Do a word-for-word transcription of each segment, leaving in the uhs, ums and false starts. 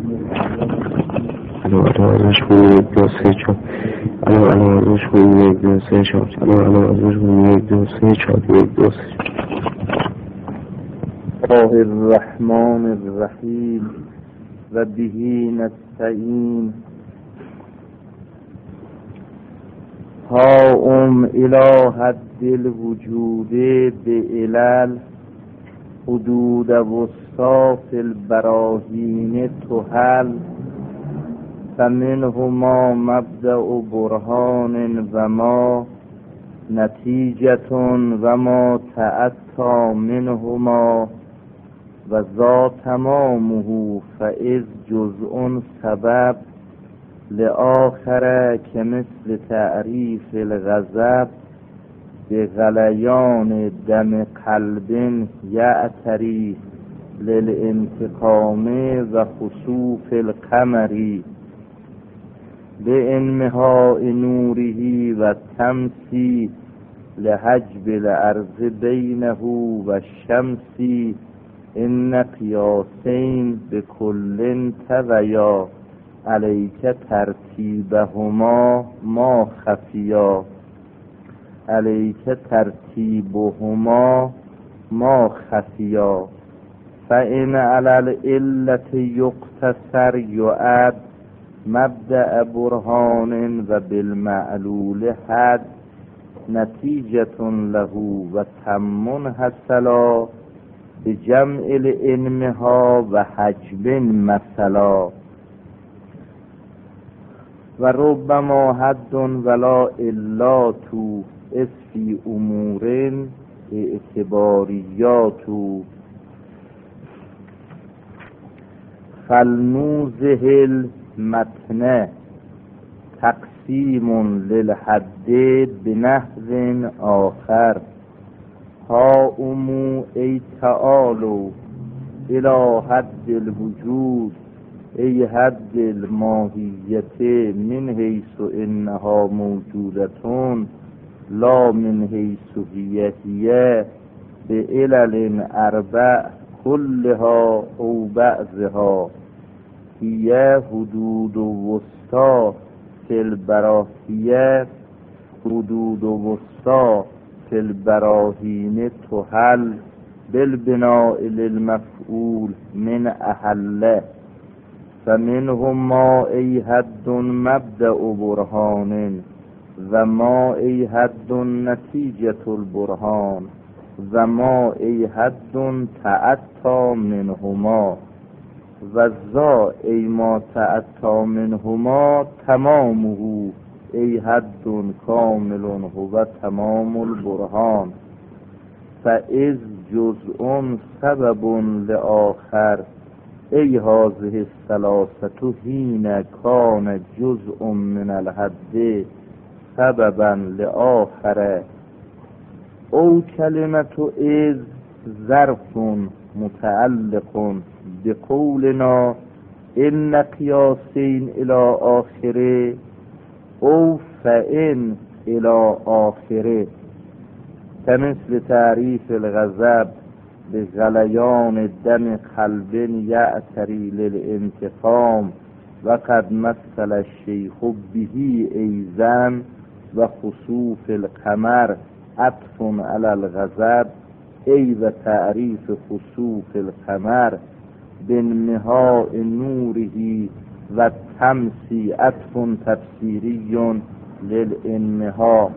الو الو ازش کنیم یک دو سه چهار الو الو ازش کنیم یک دو سه چهار الو الو ازش کنیم یک دو سه چهار یک دو سه الله الرحمن الرحیم و بهی نستعین ها ام الی حد الوجود بعلل حدود وسطا فی البراهین تحل فمنهما مبدأ برهان و ما نتیجة و ما تأتی منهما و ذا تمامه فاذ جزء سبب لآخر که مثل تعریف الغضب به غلیان دم قلب یعتری للانتقام و خسوف القمر به انمهاء نوره و تمسی لحجب الارض بینه و الشمس ان قیاسین بکل تویا علیک ترتیبهما ما خفیا علیک ترتیبهما ما خفیا فان علی العلة یقتصر یعد مبدأ برهان و بالمعلول حد نتیجة له و تم حصلا بجمع الانمها و حجب مثلا و ربما حد ولا الا تو اسفی امور اعتباریات فلنوزه المتن تقسیم للحد بنحو آخر ها امو ای تعالو الى حد الوجود ای حد الماهیت من حیث انها موجودتون لا من حیث هی هی به علل اربع کلها او بعضها هی حدود وسطا فی البراهیه حدود وسطا فی البراهین تحل بالبناء للمفعول من احله فمنهم ما ای حد مبدأ برهان و ما ای حد نتیجة البرهان و ما ای حد تأتی منهما و ذا ای ما تأتی منهما تمامه ای حد کامل هو تمام البرهان فاذ جزء سبب لآخر ای هذه الثلاثة حین کان جزء من الحد سببا لآخر او کلمة اذ ظرف متعلق بقولنا ان قیاسین الى آخره او فان الى آخره كمثل تعریف الغضب بغلیان دم قلب یعتری للانتقام و قد مثل الشیخ به ایضا و خسوف القمر عطف علی الغضب ای و تعریف خسوف القمر بانمهاء نوره و تمسی عطف تفسیری للانمهاء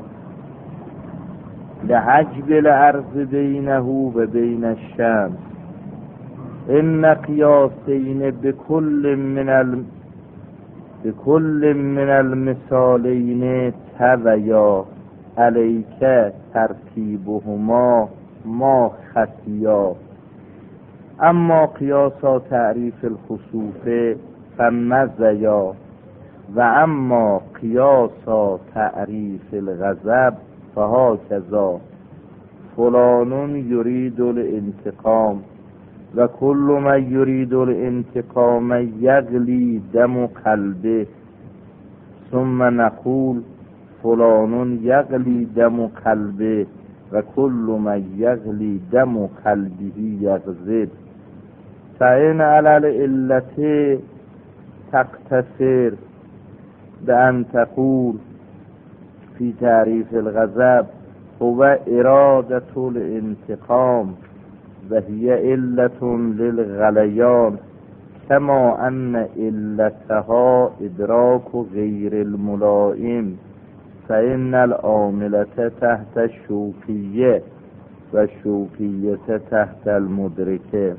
لحجب الارض بینه و بین الشمس ان قیاسین بكل من ال... بكل من المثالین تویا علیک ترتیبهما ما خفیا اما قیاسا تعریف الخسوف فمزیا و اما قیاسا تعریف الغضب فهاکذا فلان یرید الانتقام و کل من یرید الانتقام یغلی دم قلبه ثم نقول فلان یغلی دم قلبه و کل من یغلی دم قلبه یغضب فإن علی العلة تقتصر بأن تقول في تعریف الغضب هو اراده الانتقام و هي علة للغلیان كما ان علتها ادراك غیر الملائم فإن العاملة تحت الشوكية والشوكية تحت المدركة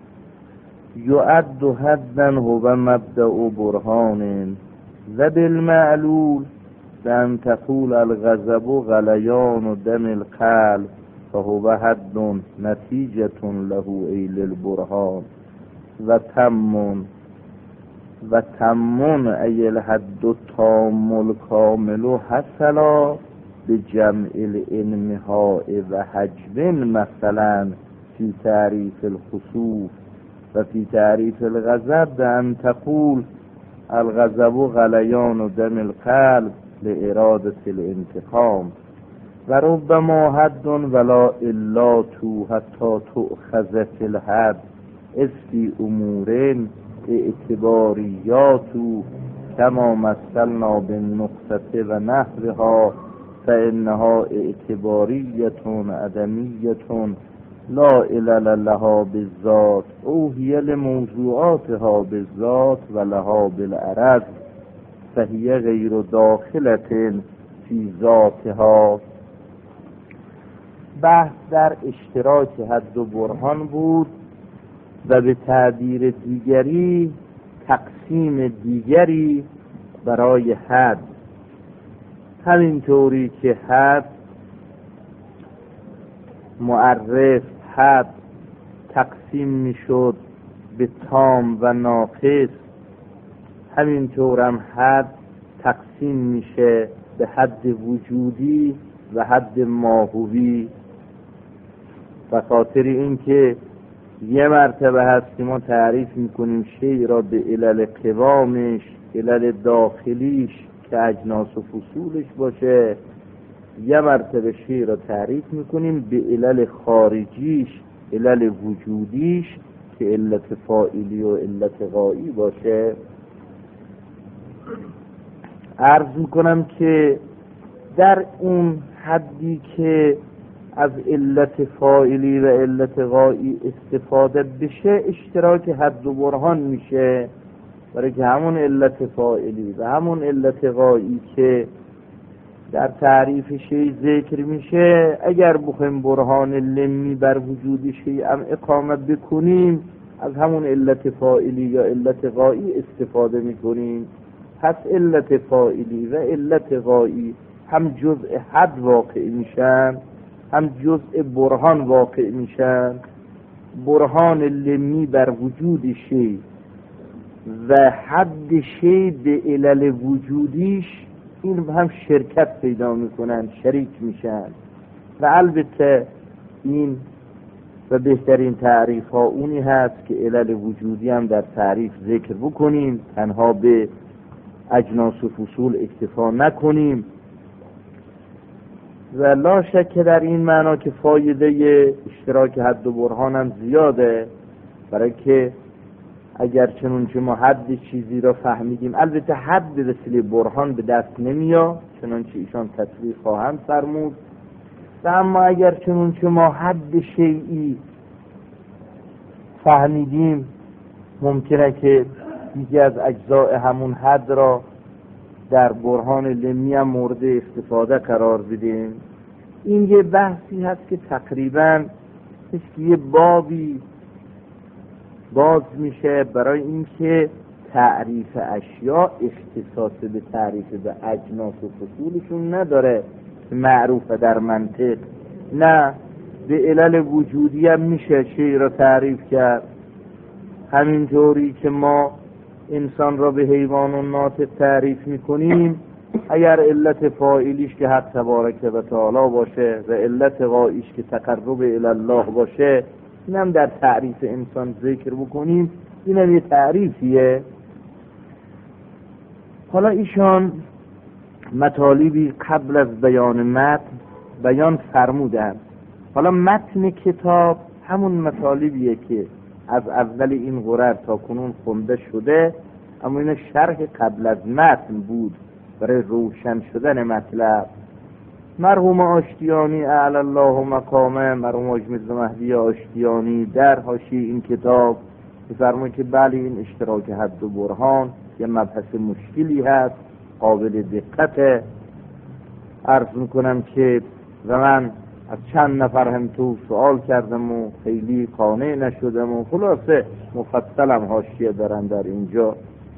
يعد حدا هو مبدأ برهان و بالمعلول بأن تقول الغضب غليان دم القلب فهو حد نتیجة له ای للبرهان و تمون و تمون ای الحد التام الکامل حصلا بجمع الانمهاء و حجب مثلا فی تعریف الخسوف و فی تعریف الغضب بأن تقول الغضب غلیان دم القلب لإرادة الانتقام و ربما حد ولا الا تو حتی تؤخذ فی الحد استی امور اعتباریات کما مثلنا بالنقطه و نحوها فانها اعتباریت عدمیت لا علل لها بالذات او هی لموضوعاتها بالذات و لها بالعرض فهی غیر داخلة فی ذاتها. بحث در اشتراک حد و برهان بود و به تعبیر دیگری تقسیم دیگری برای حد، همینطوری که حد معرف حد تقسیم میشد به تام و ناقص، همینطورم حد تقسیم میشه به حد وجودی و حد ماهوی. به خاطر اینکه یه مرتبه هست که ما تعریف میکنیم شیء را به علل قوامش، علل داخلیش که اجناس و فصولش باشه، یه مرتبه شیء را تعریف میکنیم به علل خارجیش، علل وجودیش که علت فاعلی و علت غایی باشه. عرض میکنم که در اون حدی که از علت فاعلی و علت غایی استفاده بشه اشتراک حد و برهان میشه، برای که همون علت فاعلی و همون علت غایی که در تعریف شیء ذکر میشه اگر بخوایم برهان لمی بر وجود شیء هم اقامه بکنیم از همون علت فاعلی یا علت غایی استفاده میکنیم. پس علت فاعلی و علت غایی هم جزء حد واقع میشن هم جزء برهان واقع میشن. برهان لمی بر وجود شیء و حد شیء به علل وجودیش این هم شرکت پیدا میکنن، شریک میشن. و البته این و بهترین تعریف ها اونی هست که علل وجودی هم در تعریف ذکر بکنیم، تنها به اجناس و فصول اکتفا نکنیم. و لا شک در این معنا که فایده اشتراک حد و برهان هم زیاده، برای که اگر چنون که ما حد چیزی را فهمیدیم، البته حد به وسیله برهان به دست نمیاد چنان که ایشان تصریح خواهند فرمود، و اما اگر چنون که ما حد شیئی فهمیدیم ممکنه که یکی از اجزاء همون حد را در برهان لمی هم مورد استفاده قرار بدیم. این یه بحثی هست که تقریباً یه بابی باز میشه برای اینکه تعریف اشیاء اختصاص به تعریف به اجناس و فصولشون نداره، معروفه در منطق، نه به علل وجودی هم میشه شیء را تعریف کرد. همینطوری که ما انسان را به حیوان و ناطق تعریف میکنیم، اگر علت فاعلیش که حق تبارک و تعالی باشه و علت غاییش که تقرب الی الله باشه، اینم در تعریف انسان ذکر بکنیم، اینم یه تعریفیه. حالا ایشان مطالبی قبل از بیان متن بیان فرمودن. حالا متن کتاب همون مطالبیه که از اول این قرار تا کنون خونده شده اما این شرح قبل از متن بود برای روشن شدن مطلب. مرحوم آشتیانی اعلی الله مقامه، مرحوم حاج میرزا مهدی آشتیانی در حاشیه این کتاب می‌فرمایند که بله این اشتراک حد و برهان یه مبحث مشکلی هست، قابل دقته. عرض میکنم که و من از چند نفر هم تو سوال کردم و خیلی قانع نشدم و خلاصه مفصلم حاشیه دارن در اینجا.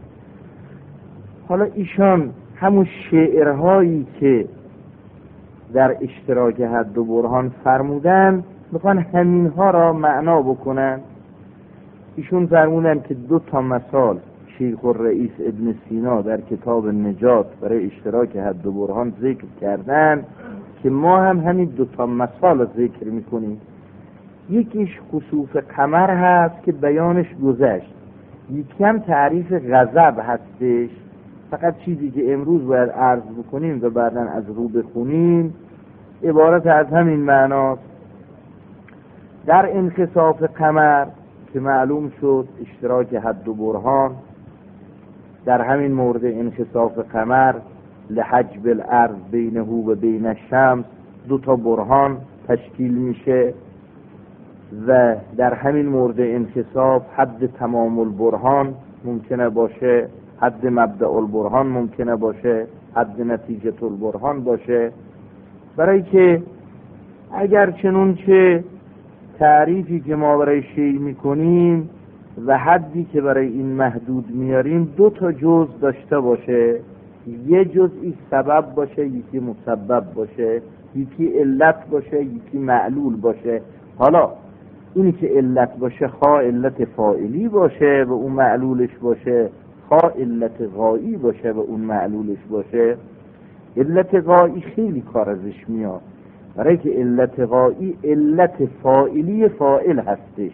حالا ایشان همون شعرهایی که در اشتراک حد و برهان فرمودن میخوان همینها را معنا بکنن. ایشون فرمودن که دو تا مثال شیخ الرئیس ابن سینا در کتاب نجات برای اشتراک حد و برهان ذکر کردن که ما هم همین دو تا مثال را ذکر میکنیم. یکیش خسوف قمر هست که بیانش گذشت، یکی هم تعریف غضب هستش. فقط چیزی که امروز باید عرض بکنیم و بعداً از رو بخونیم عبارت از همین معناست. در انخساف قمر که معلوم شد اشتراک حد و برهان در همین مورد انخساف قمر لحجب الارض بینه و بین الشمس دو تا برهان تشکیل میشه و در همین مورد انخساف حد تمام البرهان ممکنه باشه، حد مبدأ البرهان ممکنه باشه، حد نتیجه البرهان باشه. برای که اگر چنون چه تعریفی که ما برای شیء میکنیم و حدی که برای این محدود میاریم دو تا جزء داشته باشه، یه جزئی سبب باشه یکی مسبب باشه، یکی علت باشه یکی معلول باشه. حالا اینی که علت باشه خواه علت فاعلی باشه و اون معلولش باشه، خواه علت غایی باشه و اون معلولش باشه. علت غایی خیلی کار ازش میاد، برای که علت غایی علت فاعلی فاعل هستش.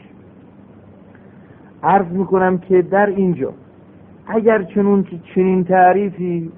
عرض میکنم که در اینجا اگر چنون که چنین تعریفی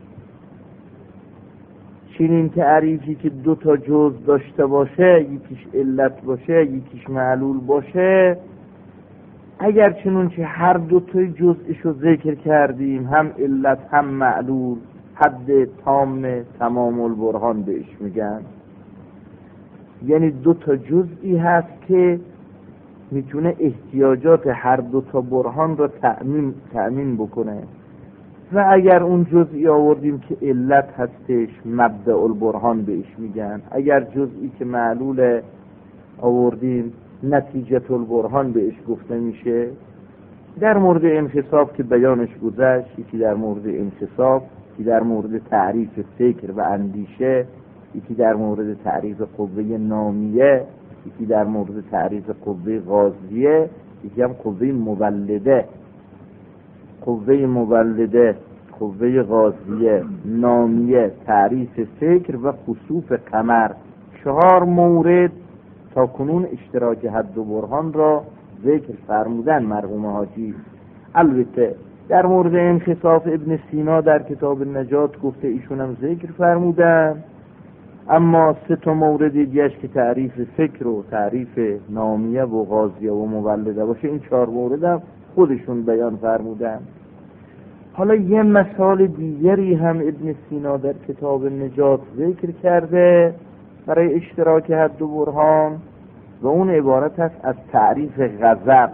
چنین تعریفی که دو تا جزء داشته باشه، یکیش علت باشه یکیش معلول باشه، اگر چنون که هر دو تای جزءش رو ذکر کردیم، هم علت هم معلول، حد تام تمام البرهان بهش میگن. یعنی دو تا جزئی هست که میتونه احتیاجات هر دو تا برهان را تأمین تأمین بکنه. و اگر اون جزئی آوردیم که علت هستش مبدأ البرهان بهش میگن، اگر جزئی که معلول آوردیم نتیجه البرهان بهش گفته میشه. در مورد انخساف که بیانش گذشت، یکی در مورد انخساف، یکی در مورد تعریف فکر و اندیشه، یکی در مورد تعریف قوه نامیه، یکی در مورد تعریف قوه غازیه، یکی هم قوه مولده. قوه مولده، قوه غازیه، نامیه، تعریف فکر و خسوف قمر، چهار مورد تا کنون اشتراک حد و برهان را ذکر فرمودن مرحوم حاجی. البته در مورد انخساف ابن سینا در کتاب نجات گفته ایشون هم ذکر فرمودن، اما سه تا مورد دیگه‌اش که تعریف فکر و تعریف نامیه و غازیه و مولده باشه، این چهار مورد هم خودشون بیان فرمودن. حالا یه مثال دیگری هم ابن سینا در کتاب نجات ذکر کرده برای اشتراک حد و برهان و اون عبارت است از تعریف غضب.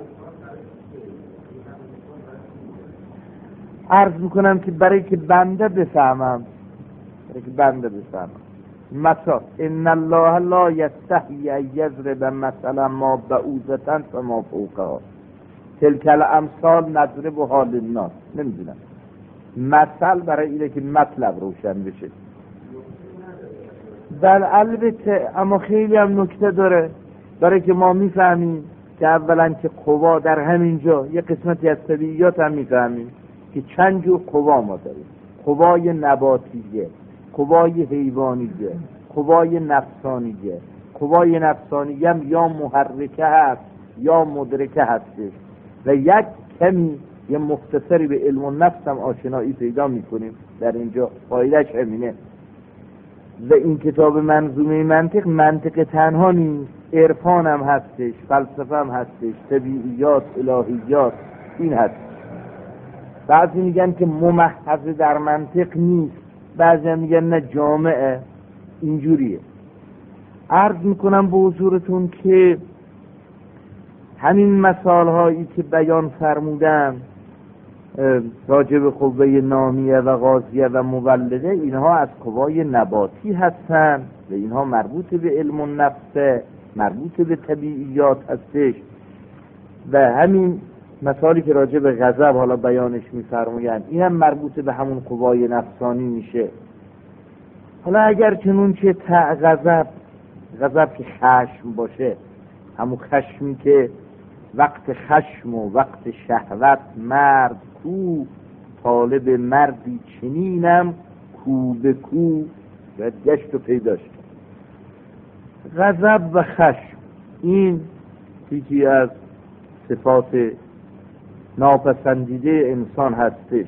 عرض میکنم که برای که بنده بفهمم برای که بنده بفهمم مثلا ان الله لا یستحیی ان یضرب مثلا ما بعوضة فما فوقها تلک الامثال نضربها للناس. نمیدونم مثل برای اینه که مطلب روشن بشه. بل البته اما خیلی هم نکته داره برای که ما میفهمیم که اولا که قوا در همین جا یه قسمتی از طبیعیات هم میفهمیم که چند جور قوا ما داریم: قوای نباتیه، قوای حیوانیه، قوای نفسانیه. قوای نفسانیه هم یا محرکه هست یا مدرکه هستش و یک کمی یه مختصری به علم و نفس هم آشنایی پیدا میکنیم در اینجا. فایدهش همینه. و این کتاب منظومه منطق منطق تنها نیست، عرفان هم هستش، فلسفه هم هستش، طبیعیات، الهیات، این هست. بعضی میگن که ممحض در منطق نیست، بعضی میگن نه جامعه. اینجوریه. عرض میکنم به حضورتون که همین مثال هایی که بیان فرمودم راجع به قوه نامیه و غازیه و مولده، اینها از قوای نباتی هستن و اینها مربوط به علم النفس، مربوط به طبیعیات هستش. و همین مثالی که راجع به غضب حالا بیانش می‌فرمایند این هم مربوط به همون قوای نفسانی میشه. حالا اگر چنون که تا غضب غضب که خشم باشه، همون خشمی که وقت خشم و وقت شهوت مرد کو، طالب مردی چنینم کو به کو و گشت و پیداش. غضب و خشم این یکی از صفات ناپسندیده انسان هستش.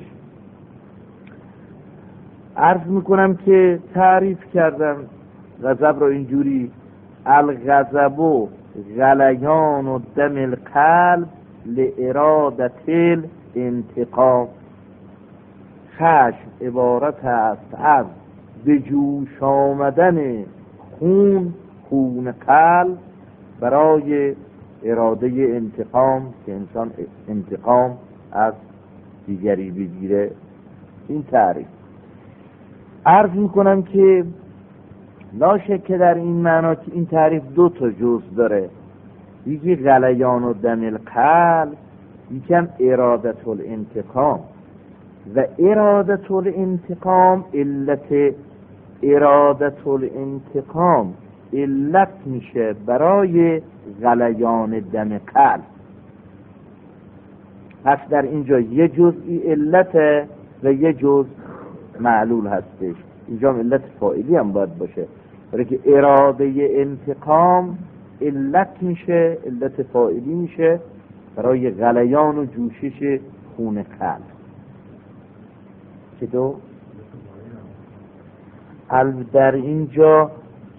عرض میکنم که تعریف کردم غضب را اینجوری: الغضب و غلیان و دم القلب لارادت الانتقام. خشم عبارت است از به جوش آمدن خون خون قلب برای اراده انتقام، که انسان انتقام از دیگری بگیره. این تعریف. عرض میکنم که لا شک در این معنا که این تعریف دو تا جزء داره، یکی غلیان و دم القلب، یکم ارادت الانتقام. و ارادت الانتقام علت ارادت الانتقام علت میشه برای غلیان دم قلب. پس در اینجا یه جزئی علت و یه جزء معلول هستش. اینجا علت فاعلی هم باید باشه، برای که اراده انتقام علت میشه، علت فاعلی میشه برای غلیان و جوشش خون قلب. چطور؟ البته در اینجا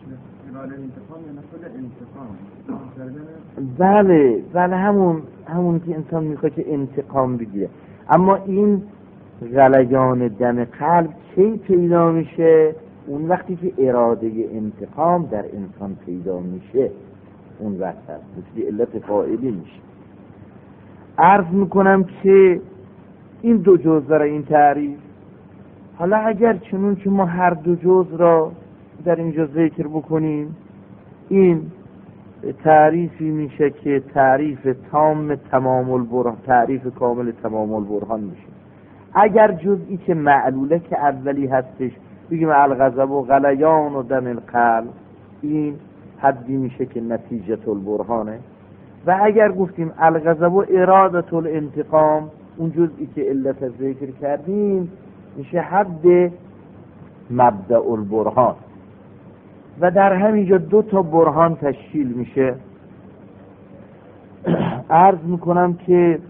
بله بله همون همون که انسان میخواد که انتقام بگیره. اما این غلیان دم قلب کی پیدا میشه؟ اون وقتی که اراده انتقام در انسان پیدا میشه، اون وقت هست مثل علت فاعلی میشه. عرض میکنم که این دو جزء داره این تعریف. حالا اگر چنون که ما هر دو جزء را در اینجا ذکر بکنیم، این تعریفی میشه که تعریف تام تمام البرهان، تعریف کامل تمام البرهان میشه. اگر جزئی که معلوله که اولی هستش بگیم الغضب و غلیان و دم القلب، این حدی میشه که نتیجه البرهانه. و اگر گفتیم الغضب و ارادت الانتقام، اون جزئی که علت ذکر کردیم میشه حد مبدأ البرهان. و در همینجا دو تا برهان تشکیل میشه. عرض میکنم که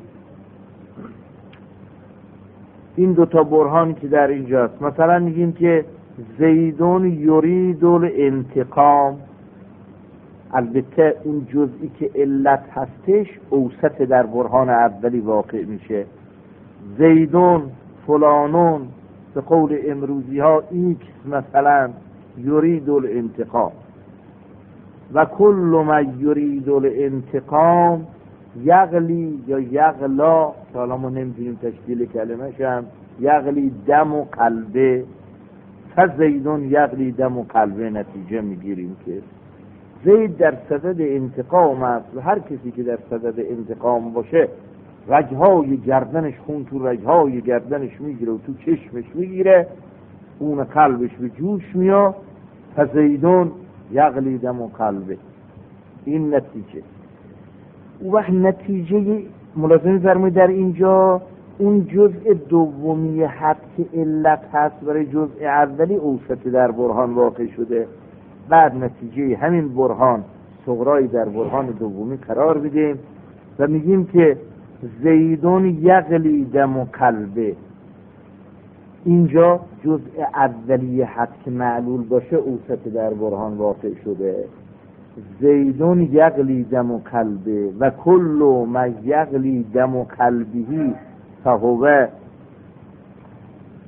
این دو تا برهان که در اینجاست، مثلا میگیم که زیدون یرید الانتقام، البته اون جزئی که علت هستش اوسط در برهان اولی واقع میشه. زیدون فلانون به قول امروزی ها ایکس مثلا یرید الانتقام، و کل ما یرید الانتقام یغلی یا یغلا، حالا ما نمیدونیم تشکیل کلمه شم، یغلی دم و قلبه، فزیدون یغلی دم و قلبه. نتیجه میگیریم که زید در صدد انتقام است و هر کسی که در صدد انتقام باشه رگهای گردنش خون تو رگهای گردنش میگیره و تو چشمش میگیره، خون قلبش به جوش میاد. فزیدون یغلی دم و قلبه. این نتیجه. او وقت نتیجه ملازمه فرمود در اینجا اون جزء دومی حد که علت هست برای جزء اولی اوسط در برهان واقع شده. بعد نتیجه همین برهان صغرایی در برهان دومی قرار بدیم و میگیم که زیدون یغلی دم و قلبه. اینجا جزء اولی حد که معلول باشه اوسط در برهان واقع شده. زیدون یغلی دم و قلبه و کل ما یغلی دم و قلبهی فهو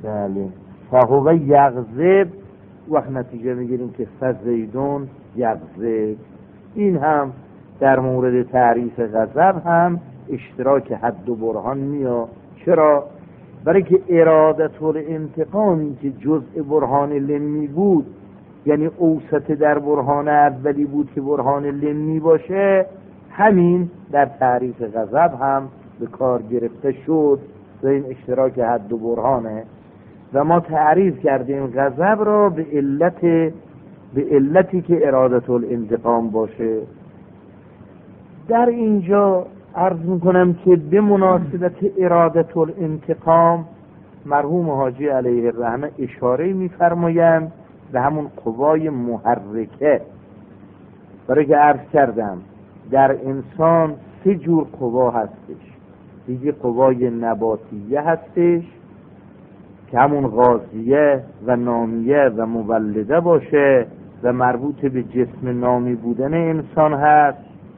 بله فهو یغضب، وقت نتیجه میگیریم که فزیدون یغضب. این هم در مورد تعریف غضب هم اشتراک حد و برهان میاد. چرا؟ برای که ارادت الانتقامی که جزء برهان لمی بود، یعنی اوسط در برهان اولی بود که برهان لمی باشه، همین در تعریف غضب هم به کار گرفته شد و این اشتراک حد و برهانه. و ما تعریف کردیم غضب را به علت به علتی که ارادت الانتقام باشه. در اینجا عرض میکنم که به مناسبت ارادت الانتقام مرحوم حاجی علیه الرحمه اشاره میفرمایند به همون قوای محرکه. برای که عرض کردم در انسان سه جور قوا هستش. یکی قوای نباتیه هستش که همون غازیه و نامیه و مولده باشه و مربوط به جسم نامی بودن انسان هست،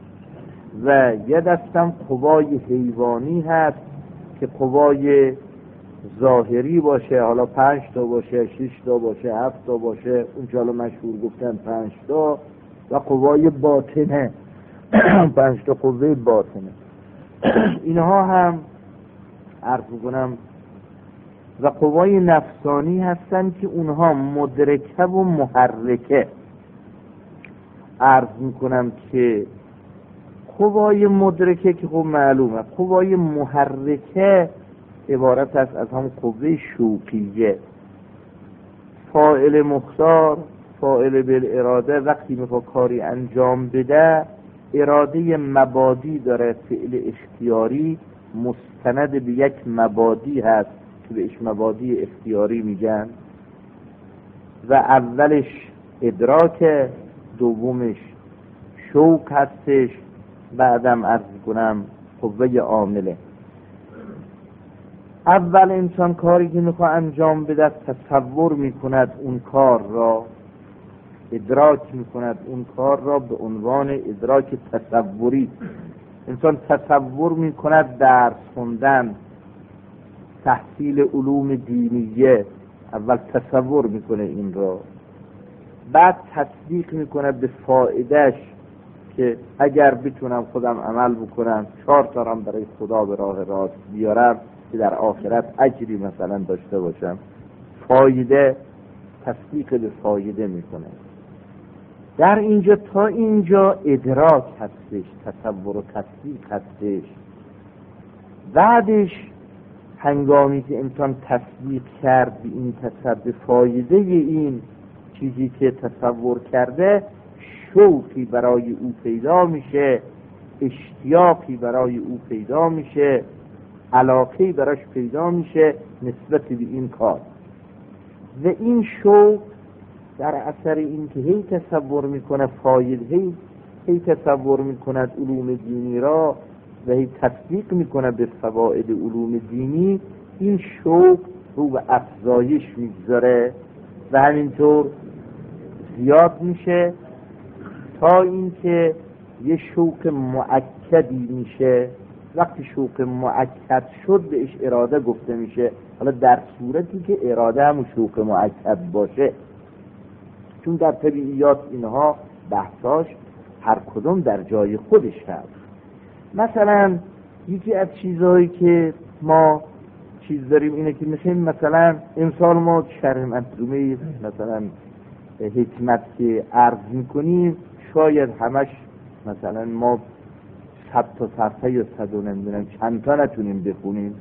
و یه دستم قوای حیوانی هست که قوای ظاهری باشه، حالا پنج تا باشه، شش تا باشه، هفت تا باشه، اون که حالا مشهور گفتن پنج تا، و قوای باطنه پنج تا قوه باطنه. اینها هم عرض کنم و قوای نفسانی هستن که اونها مدرکه و محرکه. عرض میکنم که قوای مدرکه که خب معلومه، قوای محرکه عبارت است از هم قوه شوقیه. فاعل مختار، فاعل بالاراده، وقتی میخواد کاری انجام بده اراده مبادی داره. فعل اختیاری مستند به یک مبادی هست که بهش مبادی اختیاری میگن، و اولش ادراک، دومش شوق هستش، بعدم عرض کنم قوه عامله. اول انسان کاری که میخواد انجام بده تصور میکند اون کار را، ادراک میکند اون کار را به عنوان ادراک تصوری. انسان تصور میکند درس خوندن، تحصیل علوم دینیه، اول تصور میکنه این را، بعد تصدیق میکنه به فایدهش که اگر بتونم خودم عمل بکنم چهار تا رم برای خدا به راه راست بیارم که در آخرت اجری مثلا داشته باشم. فایده، تصدیق به فایده میکنه. در اینجا تا اینجا ادراک هستش، تصور و تصدیق هستش. بعدش هنگامی که انسان تصدیق کرد به این تصدیق فایده این چیزی که تصور کرده، شوقی برای او پیدا میشه، اشتیاقی برای او پیدا میشه، علاقه‌ای براش پیدا میشه نسبت به این کار. و این شوق در اثر این که هی تصور میکنه فایده، هی, هی تصور میکند علوم دینی را و هی تصدیق میکنه به فواید علوم دینی، این شوق رو به افزایش میگذاره و همینطور زیاد میشه تا اینکه یه شوق مؤکدی میشه. وقتی شوق مؤکد شد بهش اراده گفته میشه. حالا در صورتی که اراده هم شوق مؤکد باشه، چون در طبیعیات اینها بحثاش هر کدوم در جای خودش هست. مثلا یکی از چیزهایی که ما چیز داریم اینه که مثلا مثلا امسال ما شرح منظومه مثلا حکمت که عرض میکنیم شاید همش مثلا ما صد تا صفحه یا صد و نمیدونم چند تا نتونیم بخونیم.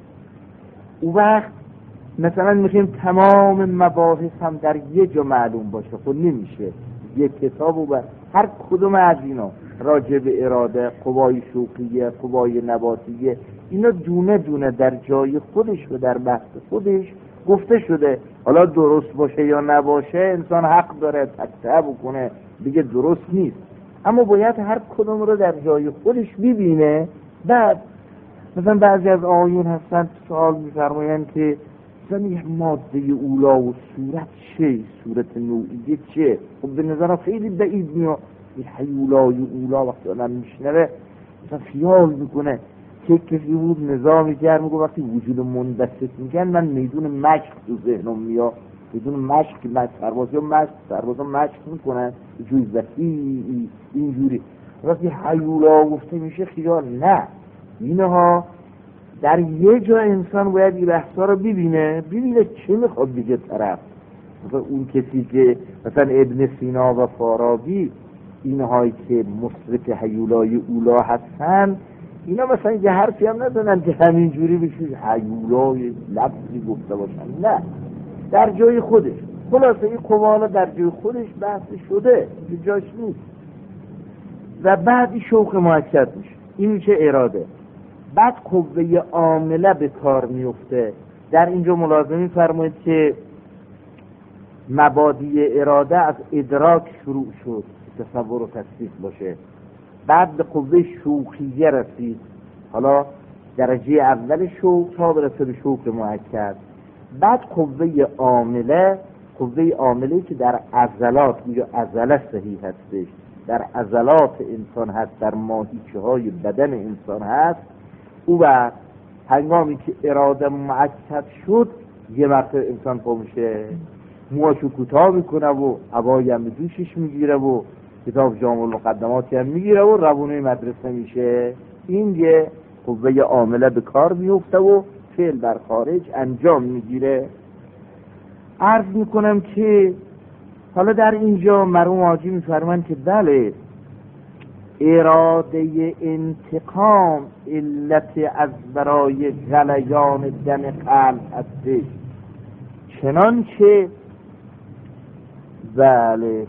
او وقت مثلا میخوایم تمام مباحث هم در یه جا معلوم باشه، خود نمیشه. یک کتاب و بر هر کدوم از اینا راجع به اراده، قوای شوقیه، قوای نباتیه، اینا دونه دونه در جای خودش و در بحث خودش گفته شده. حالا درست باشه یا نباشه انسان حق داره تکتب بکنه دیگه درست نیست، اما باید هر کدوم رو در جای خودش ببینه. بعد مثلا بعضی از آیون هستن سوال میفرمایند که مثلا یه ماده اولا و صورت چه؟ صورت نوعیه چه؟ خب به نظرم خیلی بعید میاد. این حیولای اولا وقتی آدم میشنوه مثلا خیال میکنه که کسی بود نظامی کرد، میگو وقتی وجود منبسط میگن من میدون مشق تو ذهنم میاد، میدون مشق که من سربازی مشق سربازا مشق میکنن جوی وسیعی اینجوری. وقتی حیولا گفته میشه خیال، نه، اینها در یه جا انسان باید این بحثا رو ببینه ببینه چه میخواد بگه طرف. مثلا اون کسی که مثلا ابن سینا و فارابی اینهایی که مصرف حیولای اولا هستن، اینا مثلا یه حرفی هم ندارن که همینجوری بشه حیولای لفظی گفته باشن، نه، در جای خودش. خلاصه این قوالا در جای خودش بحث شده، که جاش نیست. و بعد این شوق مؤکد میشه، این میشه اراده. بعد قوه عامله به کار میفته. در اینجا ملازمه فرمایید که مبادی اراده از ادراک شروع شد، تصور و تصدیق باشه، بعد به قوه شوقیه رسید، حالا درجه اول شوق تا برسه به شوق مؤکد. بعد قوه عامله، قوه عامله که در عضلات یا عضله صحیح هستش، در عضلات انسان هست، در ماهیچه های بدن انسان هست. او بعد هنگامی که اراده مؤکد شد یه مرتبه انسان پا میشه، موهاشو کوتاه میکنه و عبایی هم دوشش میگیره و کتاب جامع المقدماتی هم میگیره و روونه مدرسه میشه. این یه قوه عامله به کار میفته و فعل در خارج انجام میگیره. عرض میکنم که حالا در اینجا مرحوم حاجی میفرمان که بله، اراده انتقام علت از برای غلیان دم قلب هستش، چنانچه بله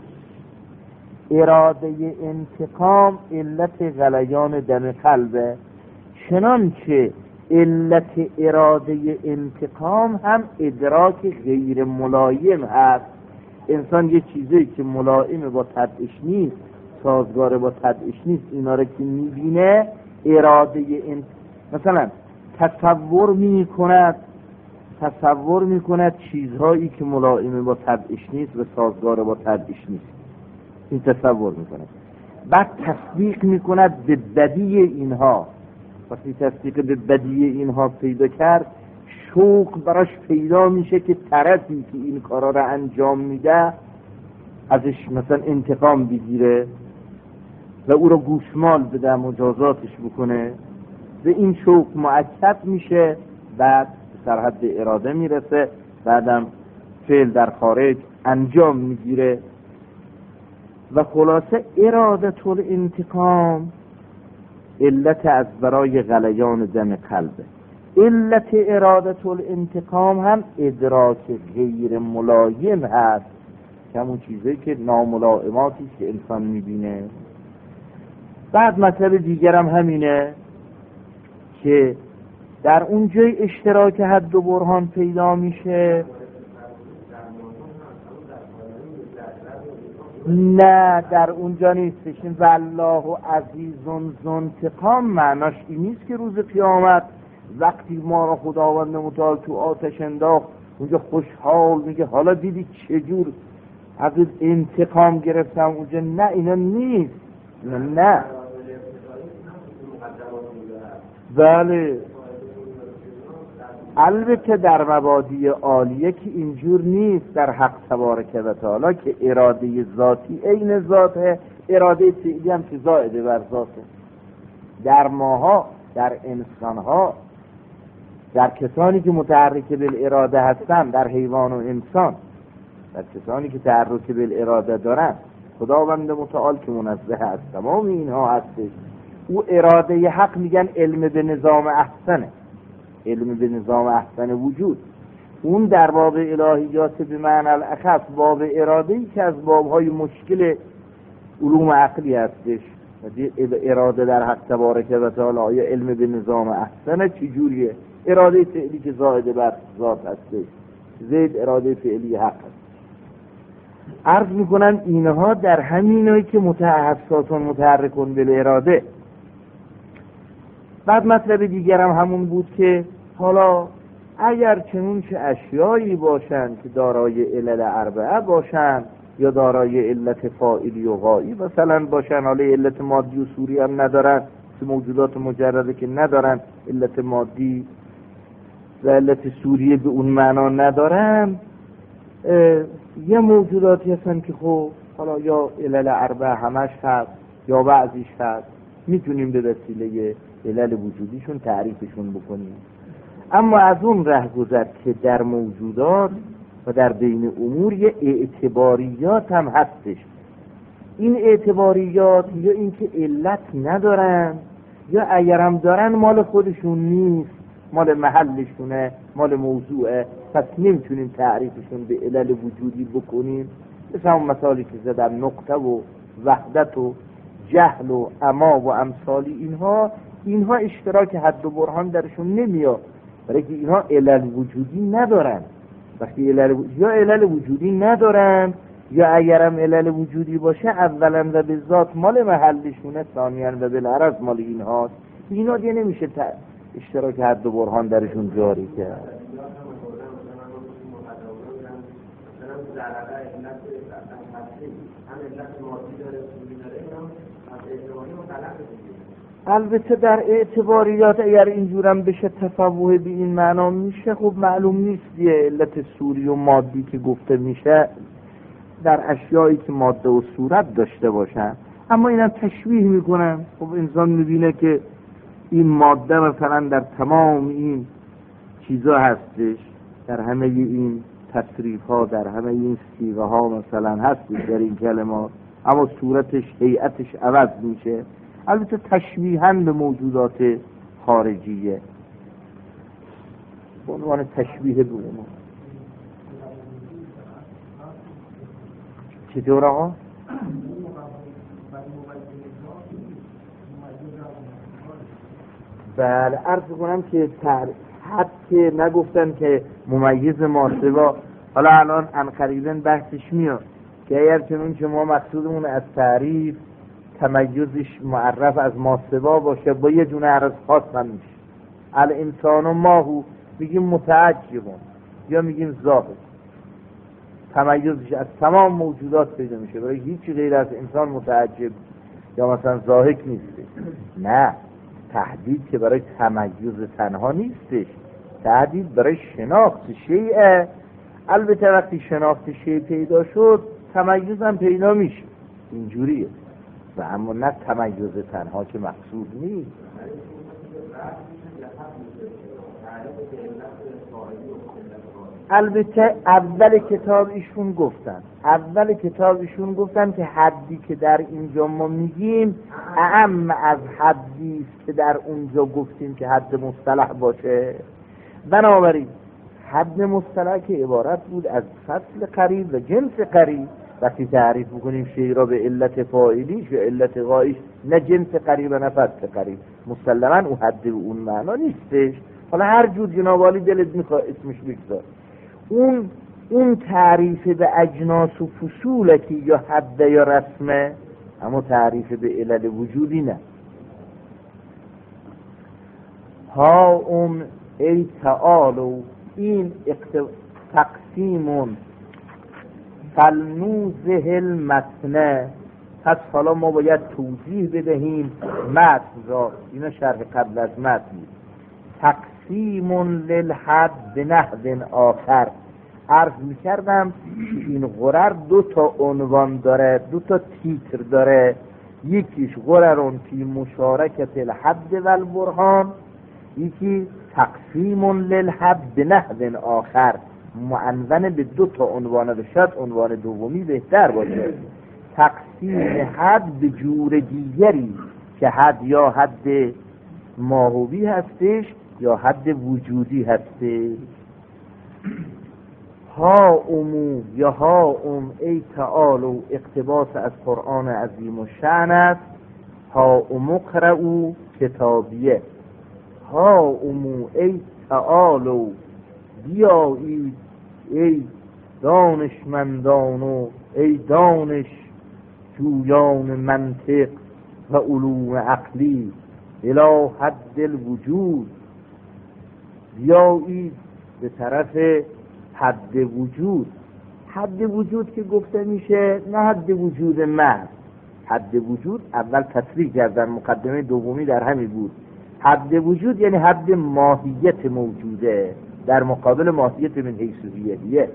اراده انتقام علت غلیان دم قلبه، چنانچه علت اراده انتقام هم ادراک غیر ملایم هست. انسان یه چیزی که ملائم با طبعش نیست، سازگار با طبعش نیست، اینا رو که میبینه اراده انت... مثلا تصور میکند تصور میکند چیزهایی که ملائم با طبعش نیست و سازگار با طبعش نیست، این تصور میکند. بعد تصدیق میکند به بدی اینها. وقتی تصدیق به بدی اینها پیدا کرد، شوق براش پیدا میشه که طرفی که این کارا رو انجام میده ازش مثلا انتقام بگیره و او رو گوشمال بده، مجازاتش بکنه. و این شوق مؤکد میشه، بعد سرحد اراده میرسه، بعدم فعل در خارج انجام میگیره. و خلاصه اراده الانتقام علت از برای غلیان دم قلبه. علت اراده الانتقام هم ادراک غیر ملایم هست، که همون چیزی که ناملائماتی که انسان میبینه. بعد مطلب دیگرم همینه که در اونجای اشتراک حد و برهان پیدا میشه. نه، در اونجا نیستش. والله عزیزون ذو انتقام معناش این نیست که روز قیامت وقتی ما را خداوند متعال تو آتش انداخت اونجا خوشحال میگه حالا دیدی چجور از انتقام گرفتم اونجا. نه، اینا نیست. نه, نه. بله، البته در مبادی عالیه که اینجور نیست در حق تبارک و تعالی که اراده ذاتی عین ذاته، اراده فعلی هم که زائده بر ذاته. در ماها، در انسانها، در کسانی که متحرک بالاراده هستن، در حیوان و انسان، در کسانی که تحرک بالاراده دارن، خداوند متعال که منزه است تمام اینها هستش. او اراده حق میگن علم به نظام احسنه، علم به نظام احسن وجود. اون در باب الهیات به معنی الاخص باب اراده‌ای که از بابهای مشکل علوم عقلی هستش. اراده در حق تبارک و تعالی آیا علم به نظام احسنه چجوریه؟ اراده فعلی که زائده بر ذات هستش، زید اراده فعلی حق هست. عرض میکنم اینها در همینایی که متحساسون متحرکون بالاراده. بعد مطلب دیگرم همون بود که حالا اگر چنون چه اشیایی باشند که دارای علل اربعه باشند یا دارای علت فاعلی و غایی مثلا باشن، حالا علت مادی و صوری هم ندارن، موجودات مجرده که ندارن علت مادی و علت صوریه به اون معنا ندارن، یه موجوداتی هستن که خب حالا یا علل اربع همش هست یا بعضیش هست، میتونیم به وسیله علل وجودیشون تعریفشون بکنیم. اما از اون ره گذر که در موجودات و در بین امور یه اعتباریات هم هستش. این اعتباریات یا اینکه علت ندارن یا اگرم دارن مال خودشون نیست، مال محلشونه، مال موضوعه، پس نمیتونیم تعریفشون به علل وجودی بکنیم. مثل همون مثالی که زدم، نقطه و وحدت و جهل و عما و امثالی، اینها اینها اشتراک حد و برهان درشون نمیاد، برای که اینها علل وجودی ندارن. وقتی علل یا علل وجودی ندارن یا اگرم علل وجودی باشه اولا و به ذات مال محلشونه، ثانیاً و بالعرض مال اینهاست، اینا دیگه نمیشه اشتراک حد و برهان درشون جاری کرد. البته در اعتباریات اگر اینجورم بشه تفوه به این معنا میشه، خب معلوم نیست یه علت صوری و مادی که گفته میشه در اشیایی که ماده و صورت داشته باشن، اما اینم تشبیه میکنن. خب انسان میبینه که این ماده مثلا در تمام این چیزا هستش، در همه این تصریف ها، در همه این صیغه ها مثلا هستش در این کلمات، اما صورتش هیئتش عوض میشه. البته تشبیهاً به موجودات خارجیه، به عنوان تشبیه به اونها. چطور آقا؟ بله، عرض کنم که حد که نگفتن که ممیز ماسوا، حالا الان انقریباً بحثش میاد که اگر چنون که ما مقصودمون از تعریف تمیزش معرف از ماسوا باشه، با یه جون عرض خاص هم میشه. الانسان و ماهو میگیم متعجبون یا میگیم ظاهر، تمیزش از تمام موجودات پیدا میشه، برای هیچی غیر از انسان متعجب یا مثلا ضاحک نیسته. نه، تهدید که برای تمیز تنها نیستش، تهدید برای شناخت شیء. البته وقتی شناخت شیء پیدا شد تمیز هم پیدا میشه، اینجوریه، و اما نه تمیز تنها که مقصود نیست. البته اول کتاب ایشون گفتن اول کتاب ایشون گفتن که حدی که در اینجا ما میگیم اعم از حدی که در اونجا گفتیم که حد مصطلح باشه. بنابراین حد مصطلح که عبارت بود از فصل قریب و جنس قریب، وقتی تعریف بکنیم شیء را به علت فاعلیش و علت غایش، نه جنس قریب و نه فصل قریب، مسلماً اون حد و اون معنا نیستش. حالا هر جور جناب عالی دلت میخواد اسمش بگذار، اون اون تعریف به اجناس و فصوله که یا حد یا رسمه، اما تعریف به علل وجودی نه. ها اون ای تعالو، این تقسیمون فلنوزه المتنه. پس حالا ما باید توضیح بدهیم متن را، اینا شرح قبل از متن. تقسیمون للحد به نحو آخر. عرض میکردم این غرر دو تا عنوان داره، دو تا تیتر داره. یکیش غررون فی مشارکت الحد و البرهان، یکی تقسیمون للحد به نحو آخر، معنون به دو تا عنوان، به شاید عنوان دومی بهتر باشه. تقسیم حد به جور دیگری که حد یا حد ماهوی هستش یا حد وجودی هستش. ها امو یا ها ام ای تعالو اقتباس از قرآن عظیم و شأن است. ها امو قرأو کتابیه. ها امو ای تعالو بیایید ای دانشمندان و ای دانش جویان منطق و علوم عقلی الی حد الوجود، بیایید به طرف حد وجود. حد وجود که گفته میشه نه حد وجود محض، حد وجود اول تصریح کردن، مقدمه دومی در همین بود. حد وجود یعنی حد ماهیت موجوده در مقابل ماهیت من حیث هویه.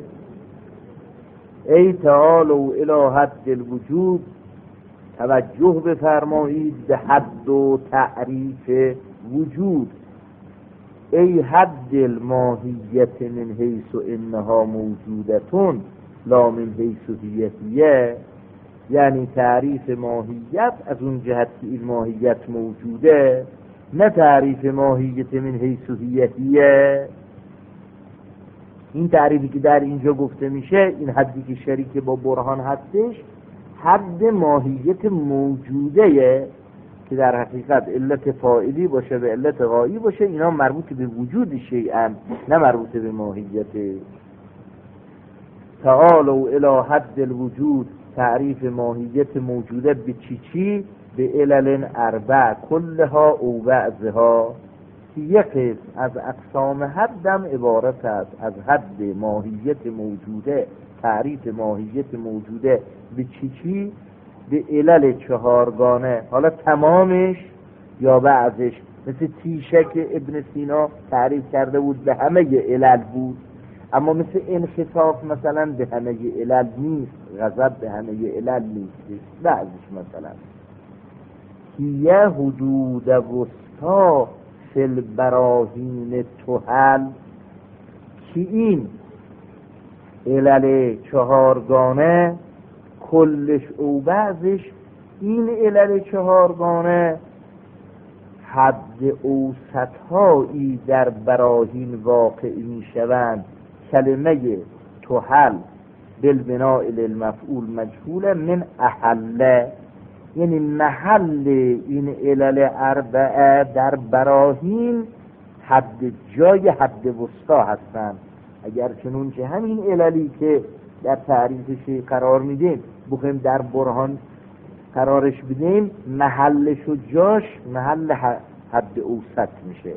ای تعالوا الی حد الوجود، توجه بفرمایید به حد و تعریف وجود. ای حد الماهیت من حیث انها موجودتون لا من حیث هویه، یعنی تعریف ماهیت از اون جهت که این ماهیت موجوده، نه تعریف ماهیت من حیث هویه. این تعریفی که در اینجا گفته میشه، این حدی که شریک با برهان هستش، حد ماهیت موجوده که در حقیقت علت فاعلی باشه و علت غایی باشه، اینا مربوط به وجود شیئن نه مربوط به ماهیت. تعالوا الی حد الوجود، تعریف ماهیت موجوده به چی چی؟ به علل اربع کلها او بعضها. یک قسم از اقسام حدم عبارت است از حد ماهیت موجوده، تعریف ماهیت موجوده به چی چی؟ به علل چهارگانه، حالا تمامش یا بعضش. مثل تیشه که ابن سینا تعریف کرده بود به همه علل بود، اما مثل انخطاف مثلا به همه علل نیست، غضب به همه علل نیست، بعضش مثلا هیه حدود وسطا فی البراهین تحل، که این علل چهارگانه کلش او بعضش، این علل چهارگانه حد اوسطهایی در براهین واقع می شوند. کلمه تحل بالبناء للمفعول مجهول من احله، یعنی محل این علل اربعه در براهین حد جای حد وسطا هستند. اگر چنون که همین عللی که در تعریفش قرار میدیم بخوایم در برهان قرارش بدیم، محلش و جاش محل حد اوسط میشه.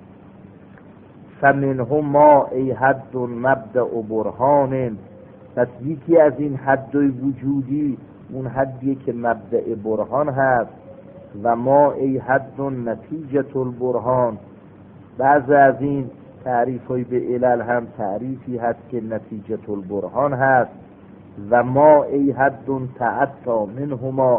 فمنهما ای حد مبدأ برهان، پس یکی از این حدای وجودی اون حدیه که مبدأ برهان هست. و ما ای حد نتیجه البرهان، بعض از این تعریف های به علل هم تعریفی هست که نتیجه البرهان هست. و ما ای حد تعطا منهما،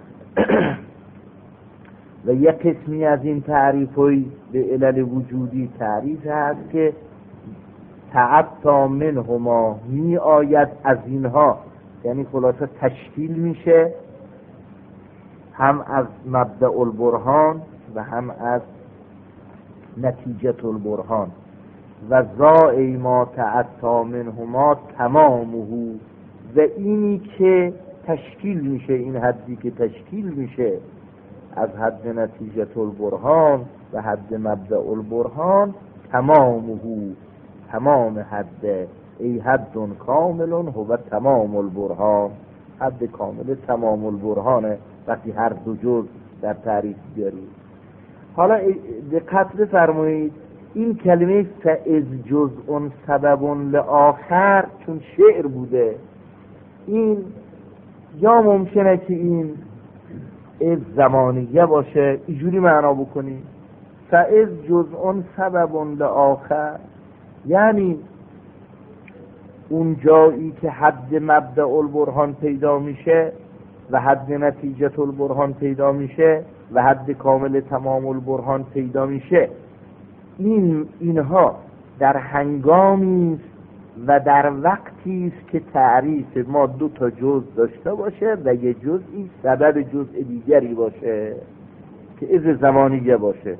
و یک قسمی از این تعریف های به علل وجودی تعریف هست که تعطا منهما می آید از اینها، یعنی خلاصه تشکیل میشه هم از مبدأ البرهان و هم از نتیجه البرهان. و ذا ما تعطا منهما تمامه، و اینی که تشکیل میشه، این حدی که تشکیل میشه از حد نتیجه البرهان و حد مبدأ البرهان، تمامه، تمام حد. ای حد کامل هو تمام البرهان، حد کامل تمام البرهانه وقتی هر دو جز در تعریف بیارید. حالا دقت بفرمایید، این کلمه فاذ جزء سبب لآخر چون شعر بوده، این یا ممکنه که این از زمانیه باشه، اینجوری معنا بکنی فاذ جزء سبب لآخر، یعنی اون جایی که حد مبدأ البرهان پیدا میشه و حد نتیجه البرهان پیدا میشه و حد کامل تمام البرهان پیدا میشه، این اینها در هنگامی است و در وقتی است که تعریف ما دو تا جزء داشته باشه و یه جزئی سبب جزء دیگری باشه که از زمانیه باشه.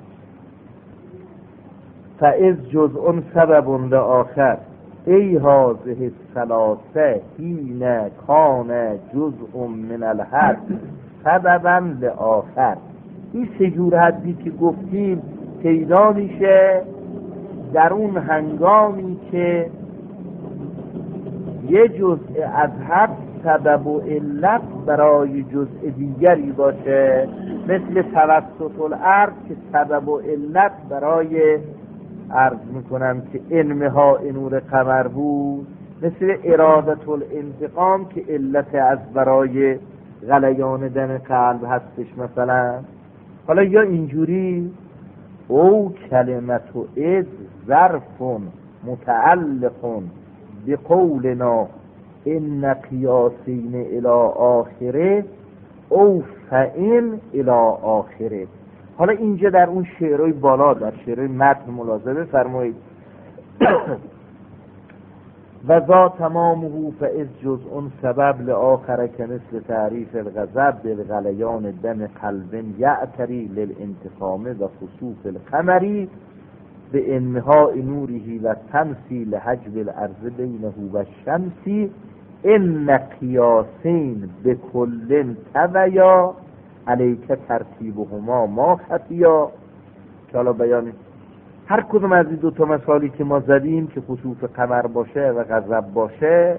فاذ جزء سبب لآخر ای هذه الثلاثه حین کان جزء من الحد سببا لآخر. این سجور حدی که گفتیم پیدا میشه در اون هنگامی که یه جزء از حد سبب و علت برای جزء دیگری باشه، مثل توسط الارض که سبب و علت برای عرض میکنم که انمها نور قمر بود، مثل ارادت الانتقام که علت از برای غلیان دم قلب هستش مثلا. حالا یا اینجوری او کلمت و اذ ظرف متعلق بقولنا ان قیاسین الی آخره او فئن الی آخره. حالا اینجا در اون شعرهای بالا، در شعرهای متن ملاحظه فرمایید و ذا تمامه فاذ جزء سبب لآخر كمثل تعریف الغضب بالغلیان دم قلب یعتری للانتقام و خسوف القمری به انها نوره و تمثیل حجب الارض بینه و الشمس ان قیاسین بکل تویا علیک ترتیبهما ما خطیا. که حالا بیان هر کدوم از این دو تا مثالی که ما زدیم که خسوف قمر باشه و غضب باشه،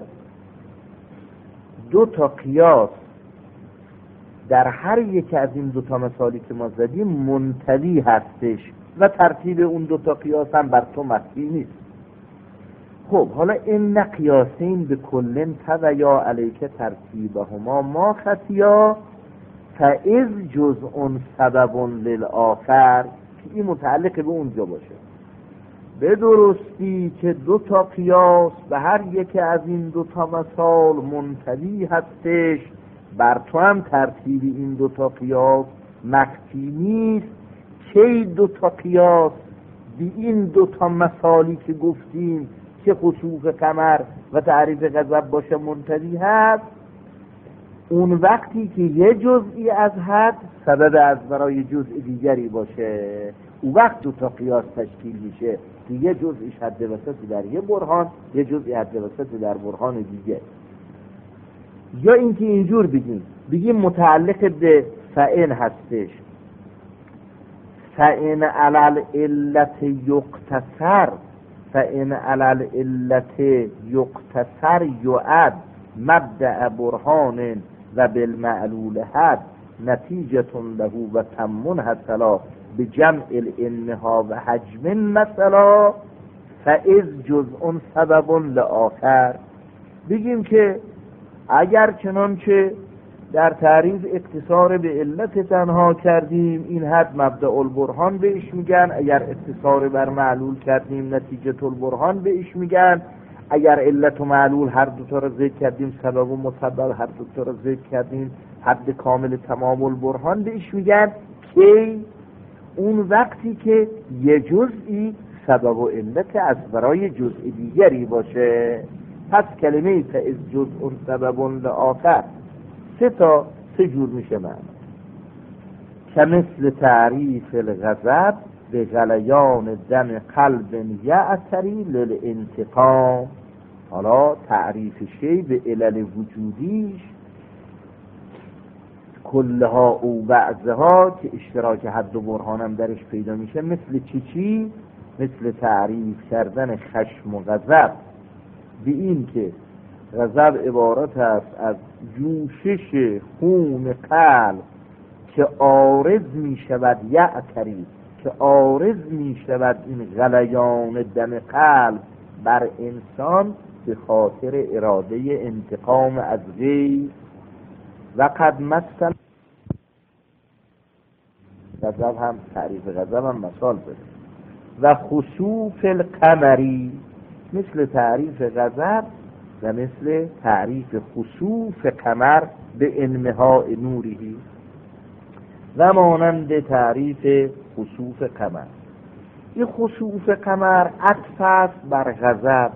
دو تا قیاس در هر یک از این دو تا مثالی که ما زدیم منتلی هستش و ترتیب اون دو تا قیاس هم بر تو مخفی نیست. خب حالا این قیاسین به کلن تویا علیک ترتیبهما ما خطیا فاذ جزء سبب للآخر که این متعلق به اونجا باشه. به درستی که دو تا قیاس به هر یک از این دو تا مثال منتلی هستش، بر تو هم ترتیب این دو تا قیاس مخفی نیست. که دو تا قیاس به این دو تا مثالی که گفتیم که خسوف قمر و تعریف غضب باشه منتلی هست، اون وقتی که یه جزئی از حد سبب از برای جزء دیگری باشه، اون وقت دو تا قیاس تشکیل میشه که یه جزئیش حد وسط در یه برهان، یه جزئی حد وسط در برهان دیگه. یا اینکه اینجور بگیم بگیم متعلق به فئن هستش، فئن علل علت یقتصر، فئن علل علت یقتصر یعد مبدأ برهان و بالمعلول حد نتیجة له و تمون حسلا به جمع الانها و حجم مثلا فاذ جزء سبب لآخر. بگیم که اگر چنانچه در تعریف اقتصار به علت تنها کردیم این حد مبدأ البرهان بهش میگن، اگر اقتصار بر معلول کردیم نتیجة البرهان بهش میگن، اگر علت و معلول هر دو تا رو ذکر کردیم سبب و مسبب هر دو تا رو ذکر کردیم حد کامل تمام البرهان بهش میگن. که اون وقتی که یه جزئی سبب و علت از برای جزء دیگری باشه. پس کلمه فاذ جزء سبب لآخر سه تا سه جور میشه معنی. کمثل تعریف الغضب به غلیان دم قلب یعتری للانتقام. حالا تعریف شی به علل وجودیش کلها او بعضها که اشتراک حد و برهانم درش پیدا میشه، مثل چی چی؟ مثل تعریف کردن خشم و غضب به این که غضب عبارت است از جوشش خون قلب که عارض می شود یعتری، که عارض می شود این غلیان دم قلب بر انسان به خاطر اراده انتقام از غیر. و قد مثل غضب هم تعریف غضب هم مثال بده. و خسوف القمری مثل تعریف غضب و مثل تعریف خسوف قمر به انمها نوری و مانند تعریف خسوف قمر. این خسوف قمر عطف است بر غضب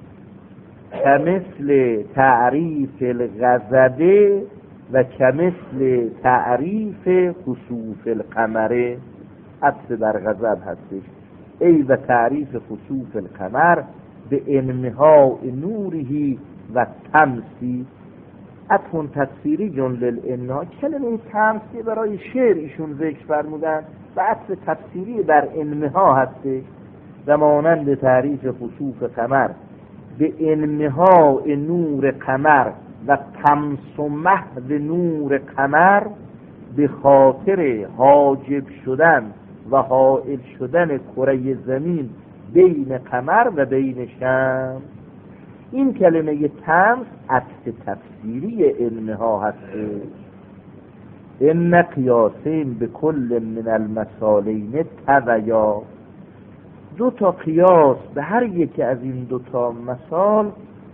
کمثل تعریف الغضب و کمثل تعریف خسوف القمر. عطف بر غضب هستش. ای و تعریف خسوف القمر به انمها نوره و تمسی. عطف تفسیری جمله الانها کلمه تمسی برای شعر ایشون ذکر فرمودن و عطف تفسیری بر انمها هستش. و مانند تعریف خسوف قمر به انمها نور قمر و تمس و محو نور قمر به خاطر حاجب شدن و حائل شدن کره زمین بین قمر و بین شمس. این کلمه تمس عطف تفسیری انمها هست ان قیاسین به کل من المثالین تویا، دو تا قیاس به هر یکی از این دو تا مثال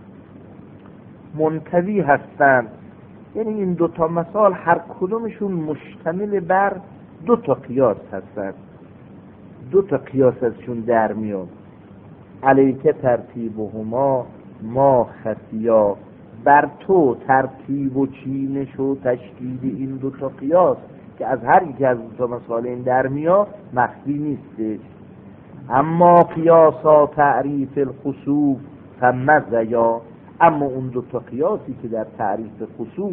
منتوی هستند. یعنی این دو تا مثال هر کدومشون مشتمل بر دو تا قیاس هستند، دو تا قیاس ازشون در میاد. علیک ترتیبهما ما خفیا، بر تو ترتیب و چینش و تشکیل این دو تا قیاس که از هر یک از دو تا مثال این در میاد مخفی نیستش. اما قیاسا تعریف الخسوف فمزیا، اما اون دو تا قیاسی که در تعریف خسوف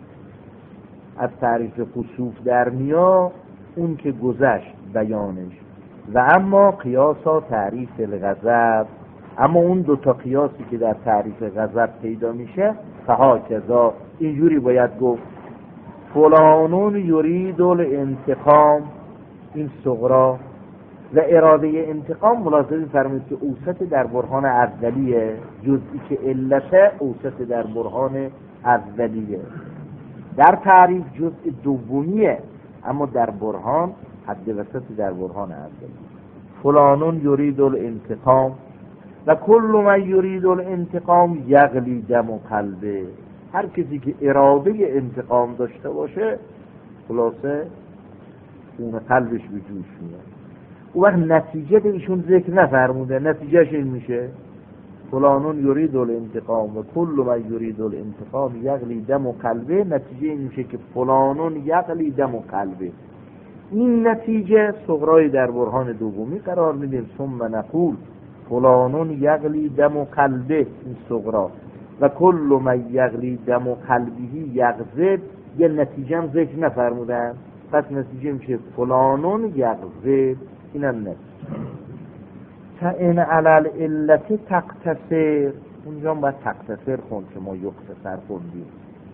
از تعریف خسوف در میاد اون که گذشت بیانش. و اما قیاسا تعریف الغضب، اما اون دو تا قیاسی که در تعریف غضب پیدا میشه فهاکذا، اینجوری باید گفت فلانون یرید الانتقام، این صغرا و اراده انتقام ملاحظه فرمایید که اوسط در برهان اولیه، جزئی که علت اوسط در برهان اولیه، در تعریف جزء دومیه اما در برهان حد وسط در برهان اولیه. فلانون یرید الانتقام و کل من یرید الانتقام یغلی دم و قلبه، هر کسی که اراده انتقام داشته باشه خلاصه خون قلبش به جوش میاد. او وقت نتیجه ایشون ذکر نفرموده، نتیجهش این میشه فلانون یرید الانتقام و کل من یرید الانتقام یغلی دم و قلبه، نتیجه این میشه که فلانون یغلی دم و قلبه. این نتیجه صغرای در برهان دومی قرار میدیم. ثم نقول فلانون یغلی دم و قلبه، این صغرا، و کل من یغلی دم و قلبه یغضب، یه نتیجه هم ذکر نفرمودن، پس نتیجه میشه فلانون یغضب، اینم نتیجه. فإن علی العلت تقتصر، اونجا باید تقتصر خوند که ما یختصر خوندیم.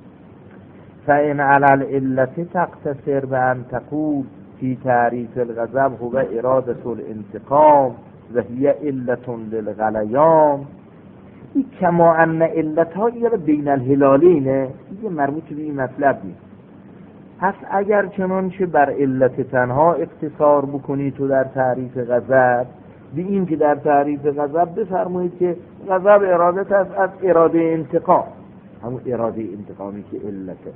فإن علی العلت تقتصر بأن تقول فی تعریف الغضب هو اراده الانتقام و هی علت للغلیان، این کما ان علتها یا بین الهلالینه، دیگه مربوط به این مطلب نیست. پس اگر چنانچه بر علت تنها اقتصار بکنی تو در تعریف غضب، به این که در تعریف غضب بفرمایید که غضب ارادت است از اراده انتقام، همون اراده انتقامی که علته،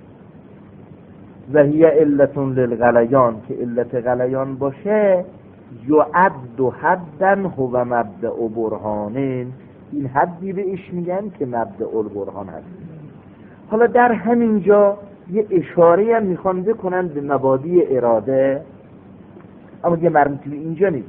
و هی علت للغلیان، که علت غلیان باشه، یعد حدا هو مبدأ برهانین، این حدی بهش میگن که مبدأ البرهان هست. حالا در همین جا یه اشاره هم میخوان بکنن به مبادی اراده، اما یه مربوط به اینجا نیست.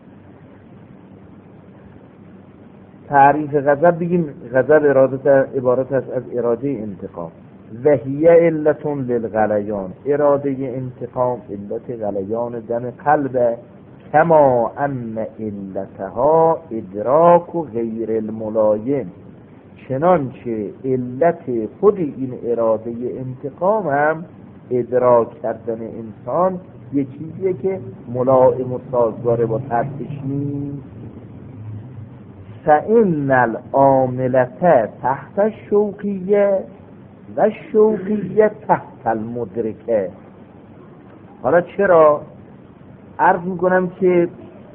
تعریف غضب بگیم غضب ارادت عبارت است از اراده انتقام، و هی علت للغلیان، اراده انتقام علت غلیان دم قلب، کما ان علتها ادراک و غیر الملایم، چنانچه علت خود این اراده انتقام هم ادراک کردن انسان یه چیزیه که ملائم و سازگار با ترکش نیست. فإن العاملة تحت الشوقیه و شوقیه تحت المدرکه. حالا چرا؟ عرض میکنم که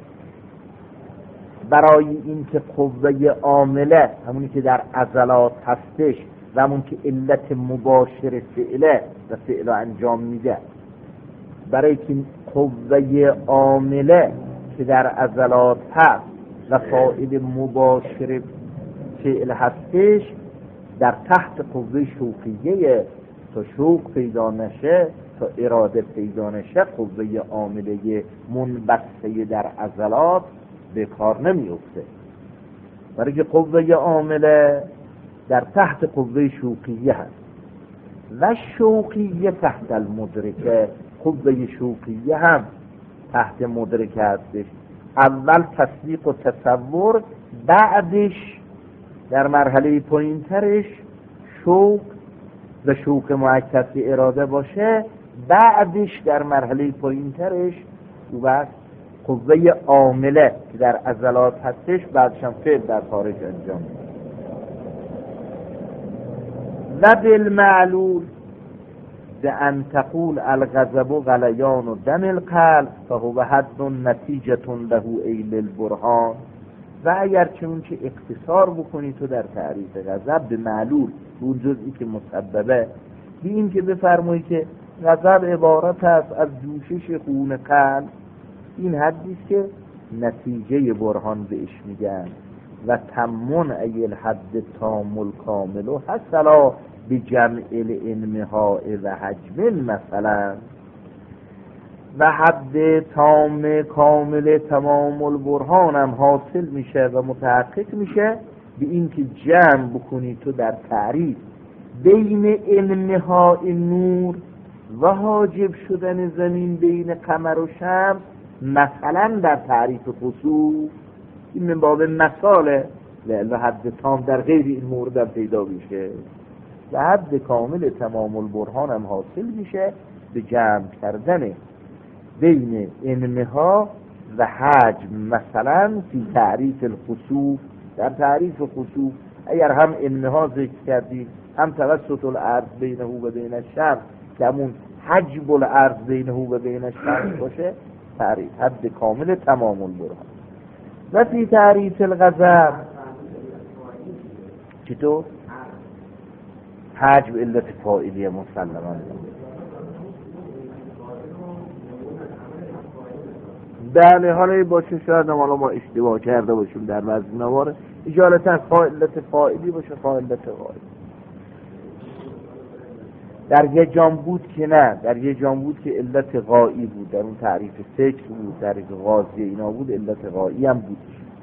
برای این که قوه عامله همونی که در عضلات هستش و همون که علت مباشر فعله و فعل انجام میده، برای که قوه عامله که در عضلات هست و فاعل مباشر فعل هستش در تحت قوه شوقیه، تا شوق پیدا نشه، تا اراده پیدا نشه، قوه عامله منبثه در عضلات به کار نمیفته. برای که قوه عامله در تحت قوه شوقیه هست و شوقیه تحت المدرکه، قوه شوقیه هم تحت مدرکه هستش. اول تصدیق و تصور، بعدش در مرحله پایینترش شوق و شوق مؤکد اراده باشه، بعدش در مرحله پایینترش و بعد قوه عامله که در عضلات هستش، بعدش هم فعل در خارج انجام و بالمعلول، بأن تقول الغضب غلیان دم القلب فهو حد نتیجة له ای للبرهان. و اگر چون که اختصار بکنی تو در تعریف غضب به معلول، اون جزئی که مسببه، بی این که بفرمایی که غضب عبارت است از جوشش خون قلب، این حدیث که نتیجه برهان بهش میگن. و تمون ای الحد تام الکامل و حصلا بجمع الانمهاء و حجم مثلا. و حد تام کامل تمام البرهان هم حاصل میشه و متحقق میشه به این که جمع بکنی تو در تعریف بین انمهاء نور و حاجب شدن زمین بین قمر و شمس، مثلا در تعریف خسوف. این من باب مثاله، لأن حد تام در غیر این مورد پیدا میشه. و حد کامل تمام البرهان هم حاصل میشه به جمع کردن بین انمها و حجم، مثلا فی تعریف الخسوف، در تعریف خسوف اگر هم انمها ذکر کردیم هم توسط الارض بینه و بین الشمس که همون حجب الارض بینه و بین الشمس باشه، تعریف حد کامل تمام البرهان. و فی تعریف الغضب چطور؟ حجب علت فاعلیه مسلما. بله، حالا باشه شاید حالا ما اشتباه کرده باشیم در وزن نواره، اجالتا علت فاعلی باشه علت غایی. در یه جام بود که نه، در یه جام بود که علت غایی بود، در اون تعریف فکر بود، در غازی اینا بود، علت غایی هم بود.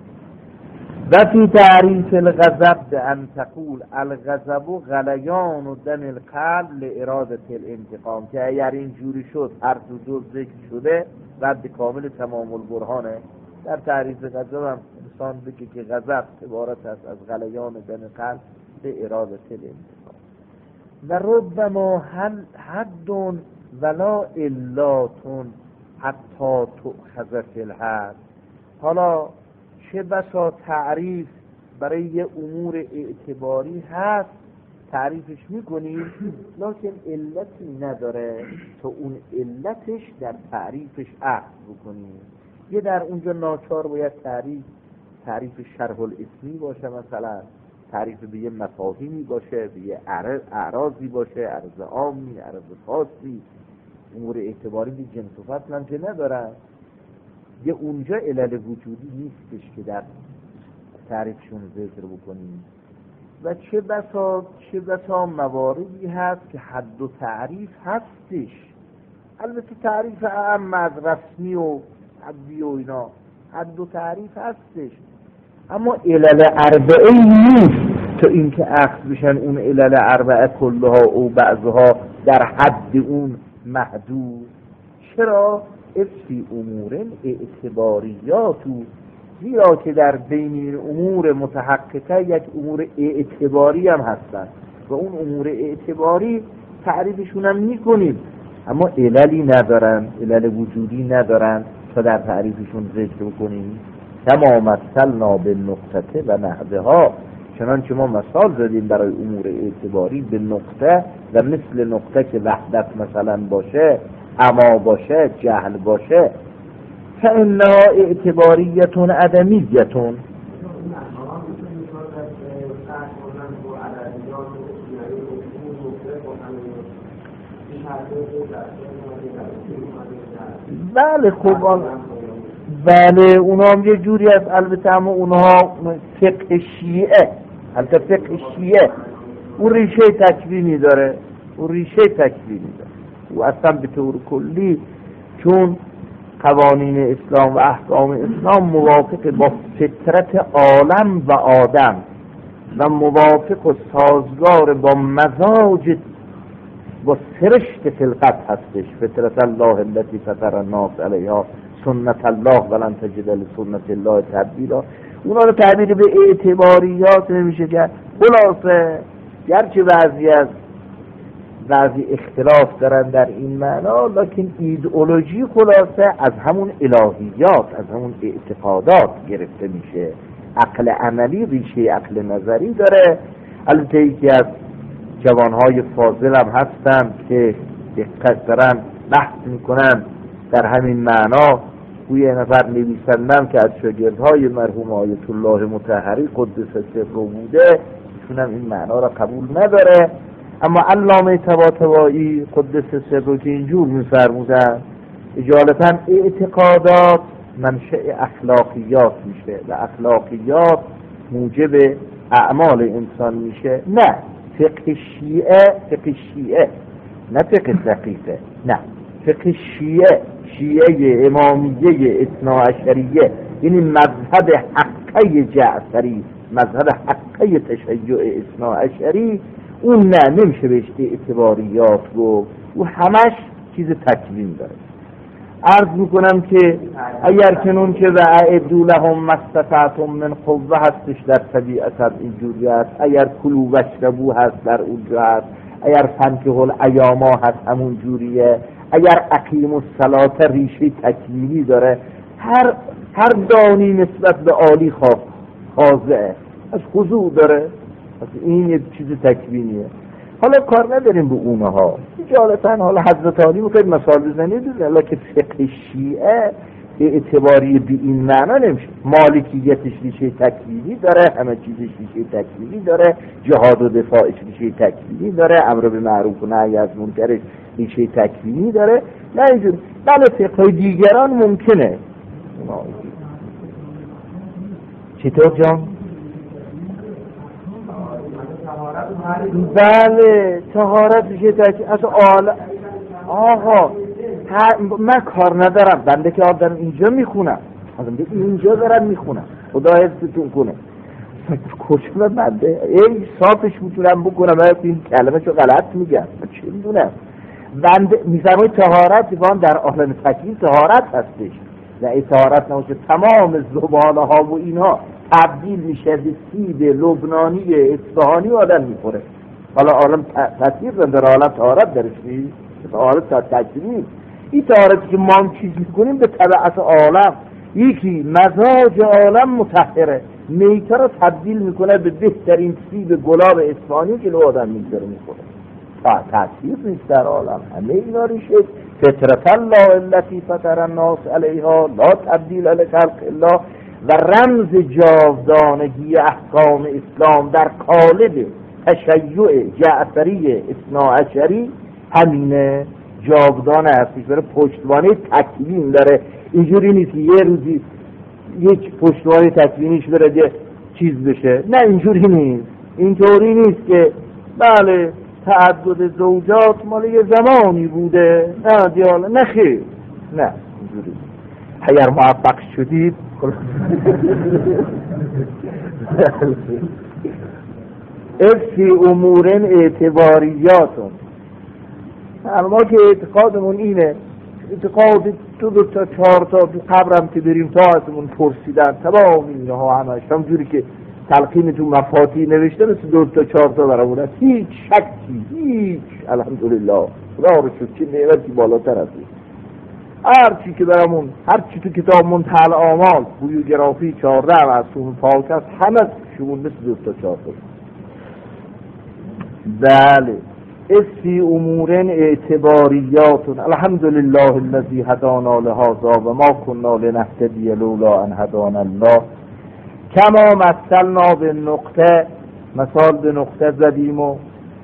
و فی تعریف الغضب ان تقول الغضب غلیان و دم القلب لارادة الانتقام، که اگر اینجوری شد هر دو دو ذکر شده رد کامل تمام البرهانه. در تعریف غضب هم انسان بگه که غضب عبارت است از غلیان دم قلب لارادة الانتقام. و ربما حد ولا علاتون حتی تؤخذ فی الحد. حالا چه بسا تعریف برای یه امور اعتباری هست تعریفش میکنیم لکن علتی نداره تا اون علتش در تعریفش اخذ بکنیم. یه در اونجا ناچار باید تعریف تعریف شرح الاسمی باشه، مثلا تعریف به یه مفاهیمی باشه، به یه اعراضی باشه، عرض عامی، عرض خاصی. امور اعتباری به جنس و فصل هم که ندارن، یه اونجا علل وجودی نیستش که در تعریفشون ذکر بکنیم. و چه بسا چه بسا مواردی هست که حد و تعریف هستش، البته تعریف اعم از رسمی و حدی و اینا حد و تعریف هستش، اما علل اربعه نیست تا اینکه اخذ بشن اون علل اربعه کلها و بعضها در حد اون محدود. چرا؟ افی امور اعتباریاتو، زیرا که در بین این امور متحققه یک امور اعتباری هم هستن و اون امور اعتباری تعریفشون هم میکنیم اما عللی ندارن، علل وجودی ندارن تا در تعریفشون ذکر کنیم. کما مثلنا بالنقطه و نحوها، چنانچه ما مثال زدیم برای امور اعتباری به نقطه و مثل نقطه که وحدت مثلا باشه، اما باشه، جهل باشه، فإنها اعتباریتون عدمیتون. بله خوب، بله اونا هم یه جوری است، البته اما اونها فقه شیعه، البته فقه شیعه اون ریشه تکوینی داره، اون ریشه تکوینی داره و اصلا به طور کلی چون قوانین اسلام و احکام اسلام موافق با فطرت عالم و آدم و موافق و سازگار با مزاج با سرشت خلقت هستش. فطرت الله التي فطر الناس علیها سنت الله ولن تجد لسنت الله تبدیلا. اونا رو تعبیر به اعتباریات نمیشه کرد. خلاصه گرچه بعضی از بعضی اختلاف دارن در این معنا، لکن ایدئولوژی خلاصه از همون الهیات، از همون اعتقادات گرفته میشه. عقل عملی ریشه عقل نظری داره. البته یکی از جوانهای فاضل هم هستن که دقت دارن بحث میکنن در همین معنا. گوی یه نفر نویسندم که از شاگردهای مرحوم آیت الله مطهری قدس سره بوده، ایشون هم این معنا را قبول نداره. اما علامه طباطبایی قدس سره که اینجور میفرمودن اجالتا اعتقادات منشأ اخلاقیات میشه و اخلاقیات موجب اعمال انسان میشه. نه فقه شیعه، فقه شیعه نه فقه دقیقه، نه فقه شیعه، شیعه امامیه اثنا عشریه، یعنی مذهب حقه جعفری، مذهب حقه تشیع اثنا عشری، اون نه نمیشه بهش اعتباریات گفت، او همش چیز تکوین داره. عرض میکنم که اگر کنون که و اعدوا لهم ما استطعتم من قوه هستش در طبیعت اینجوری هست، اگر کلوا واشربوا هست در اونجا هست، اگر فانکحوا الایاما هست همون جوریه، اگر اقیموا الصلاة ریشه تکوینی داره، هر هر دانی نسبت به عالی خاضعه، از خضوع داره، پس این یه چیز تکوینیه. حالا کار نداریم به اونها، اجالتا حالا حضرت علی میخواید مثال بزنید، لکه فقه شیعه اعتباری به این معنا نمیشه. مالکیتش ریشه تکوینی داره، همه چیزش ریشه تکوینی داره، جهاد و دفاعش ریشه تکوینی داره، امر به معروف و نهی از منکرش ریشه تکوینی داره. نه اینجور بله فقه دیگران ممکنه. چطور جان؟ بله طهارت میشه تک از آل آقا من کار ندارم، بنده که آب دارم اینجا میخونم، بنده اینجا دارم میخونم، خدا حفظتون کنه. کجا بنده این صافش میتونم بکنم، من این کلمه چو غلط میگم چه میدونم. بنده میفرمای طهارت دیوان در عالم تکوین طهارت هستش، نه طهارت نباشه تمام زباله ها و اینها تبدیل میشه به سیب لبنانی اصفهانی و آدم میخوره. حالا عالم تصویر در عالم طهارت درش نیست، طهارت تکوینی. این طهارتی که ما چیز میکنیم به طبعت عالم، یکی مزاج عالم مطهره، میته رو تبدیل میکنه به بهترین سیب گلاب اصفهانی که لو آدم میذاره میخوره. تأثیر نیست در عالم، همه اینا ریشه فطرت الله التي فطر الناس علیها لا تبدیل لخلق الله و رمز جاودانگی احکام اسلام در قالب تشیع جعفری اثنا عشری همینه، جاودانه هستش، برای پشتوانه تکوین داره. اینجوری نیست که یه روزی یک پشتوانه تکوینیش بره یه چیز بشه، نه اینجوری نیست. اینطوری نیست که بله تعدد زوجات مال یه زمانی بوده، نه دیالا نه خیر، نه اینجوری. اگر موفق شدید افی امورن اعتباریاتون، اما که اعتقادمون اینه، اعتقاد دو دو تا چهار تا تو قبرم که بریم تا ازمون پرسیدن تمام اینها همش همجوری که تلقین تو مفاتیح نوشته مثل دو تا چهار تا برامون هیچ شکی، هیچ الحمدلله خدا رو شد چه نعمتی بالاتر از این. هر چی که برامون، هر چی تو کتاب منتهی الاعمال بیوگرافی چهارده از اون پاک است، همه شمون مثل دو تا چهار تا. بله افی امورن اعتباریاتون الحمدلله الذی هدانا لهذا و ما کنا لنهتدی لولا ان هدانا الله. کما مثلنا به نقطه، مثال به نقطه زدیم و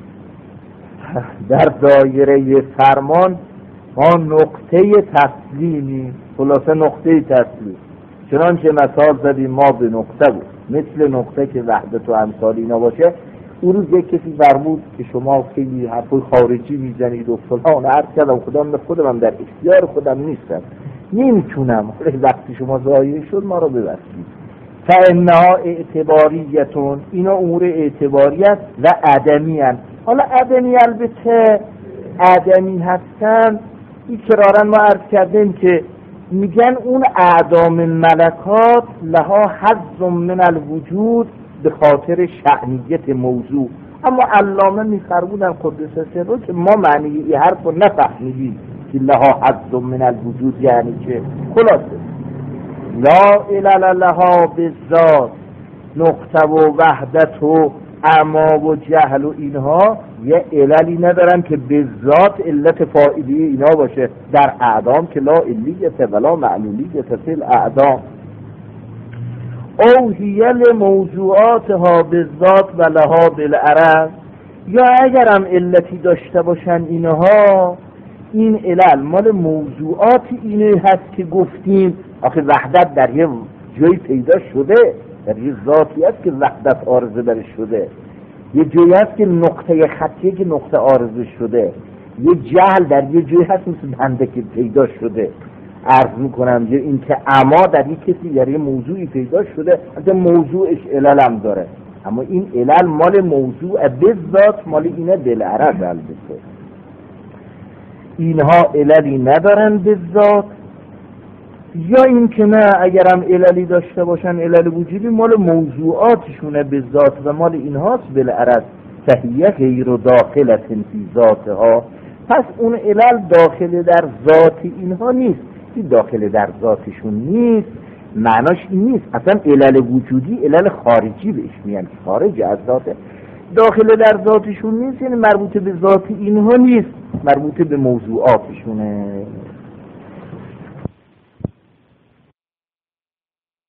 در دایره فرمان ما نقطه تسلیمی، خلاصه نقطه تسلیم، چنانچه مثال زدیم ما به نقطه بود، مثل نقطه که وحدت و امثالی نباشه. اون روز یک کسی فرمود که شما خیلی حرفای خارجی میزنید و فلان، عرض کردم خودم خودم در اختیار خودم نیستم، نمیتونم، وقتی شما ضایع شد ما رو ببخشید. فانها اعتباریتون، اینا امور اعتباری است و عدمی هست. حالا عدمی البته عدمی هستن، این کرارن ما عرض کردیم که میگن اون اعدام ملکات لها حظ من الوجود به خاطر شأنیت موضوع. اما علامه میفرمودن قدس سره که ما معنی این حرف رو نفهمیدیم که لها حظ من الوجود یعنی که خلاصه لا علل لها بالذات، نقطه و وحدت و اعما و جهل و اینها یه عللی ندارن که به ذات علت فاعلی اینا باشه. در اعدام که لا علیت ولا معلولیت فی الاعدام. او هیل موضوعاتها به ذات و لها بالعرض، یا اگرم علتی داشته باشن اینها، این علل مال موضوعات اینه هست که گفتیم. آخه وحدت در یه جایی پیدا شده، در یه ذاتی هست که وحدت عارضه برش شده، یه جایی هست که نقطه خطیه که نقطه عارضه شده، یه جهل در یه جایی هست مثل بنده که پیدا شده. عرض میکنم یه این که اما در یه کسی در یه موضوعی پیدا شده، حتی موضوعش علل هم داره، اما این علل مال موضوع به ذات مال اینه بالعرض. البته اینها عللی ندارن به ذات، یا این که نه اگرم عللی داشته باشن علل وجودی مال موضوعاتشونه به ذات و مال اینهاست بالعرض. فهیه غیر داخلت فی ذاتها، پس اون علل داخل در ذات اینها نیست. این داخل در ذاتشون نیست معناش این نیست اصلا علل وجودی علل خارجی بهش میگن، خارج از ذاته. داخل در ذاتشون نیست یعنی مربوط به ذات اینها نیست، مربوط به موضوعاتشونه.